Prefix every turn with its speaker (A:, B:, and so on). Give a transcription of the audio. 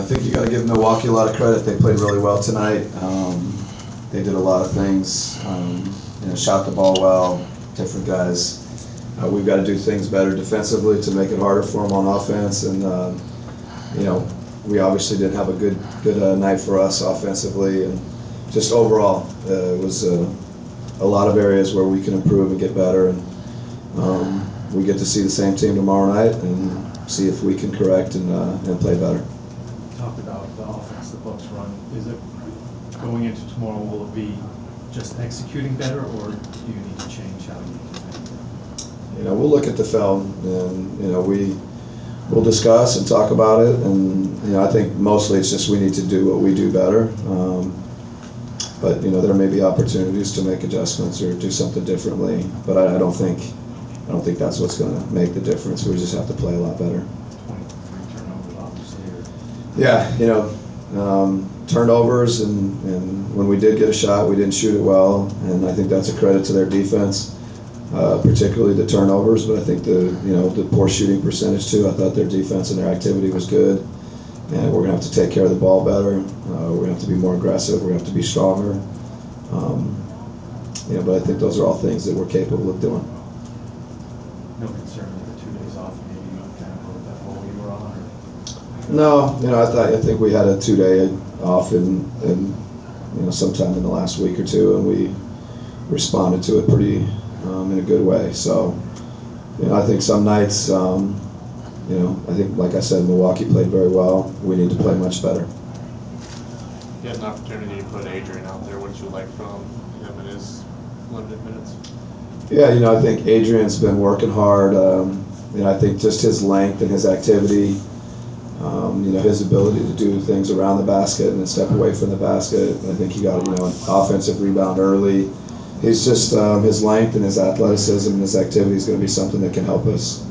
A: think you got to give Milwaukee a lot of credit. They played really well tonight. They did a lot of things. Shot the ball well. Different guys. We've got to do things better defensively to make it harder for them on offense. And we obviously didn't have a good night for us offensively. And just overall, it was a lot of areas where we can improve and get better. And we get to see the same team tomorrow night and see if we can correct and play better.
B: Talk about the offense the Bucks run. Is it going into tomorrow? Will it be just executing better, or do you need to change how you defend?
A: We'll look at the film, and we'll discuss and talk about it. And I think mostly it's just we need to do what we do better. But there may be opportunities to make adjustments or do something differently. But I don't think that's what's going to make the difference. We just have to play a lot better.
B: 23 turnovers, obviously.
A: Yeah, turnovers, and when we did get a shot, we didn't shoot it well, and I think that's a credit to their defense, particularly the turnovers. But I think the poor shooting percentage too. I thought their defense and their activity was good, and we're gonna have to take care of the ball better. We're gonna have to be more aggressive. We're gonna have to be stronger. But I think those are all things that we're capable of doing.
B: No concern with the 2 days off, maybe kind of broke that role you were on?
A: No, I think we had a 2-day off in sometime in the last week or two, and we responded to it pretty in a good way. So I think some nights, I think like I said, Milwaukee played very well. We need to play much better.
C: You had an opportunity to put Adrian out there. What did you like from him in his limited minutes?
A: Yeah, I think Adrian's been working hard. I think just his length and his activity, his ability to do things around the basket and then step away from the basket. I think he got an offensive rebound early. He's just his length and his athleticism and his activity is going to be something that can help us